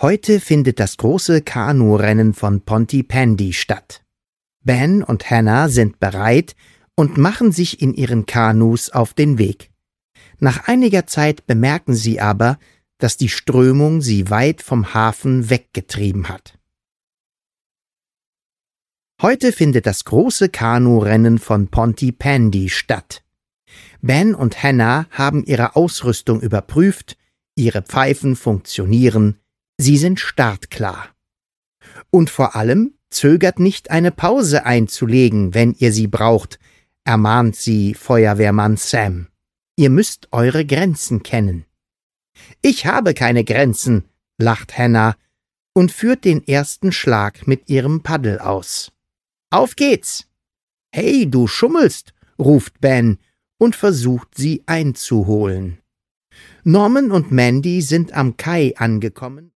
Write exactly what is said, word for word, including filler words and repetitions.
Heute findet das große Kanurennen von Pontypandy statt. Ben und Hannah sind bereit und machen sich in ihren Kanus auf den Weg. Nach einiger Zeit bemerken sie aber, dass die Strömung sie weit vom Hafen weggetrieben hat. Heute findet das große Kanurennen von Pontypandy statt. Ben und Hannah haben ihre Ausrüstung überprüft, ihre Pfeifen funktionieren, sie sind startklar. Und vor allem zögert nicht, eine Pause einzulegen, wenn ihr sie braucht, ermahnt sie Feuerwehrmann Sam. Ihr müsst eure Grenzen kennen. »Ich habe keine Grenzen«, lacht Hannah und führt den ersten Schlag mit ihrem Paddel aus. »Auf geht's!« »Hey, du schummelst«, ruft Ben und versucht, sie einzuholen. Norman und Mandy sind am Kai angekommen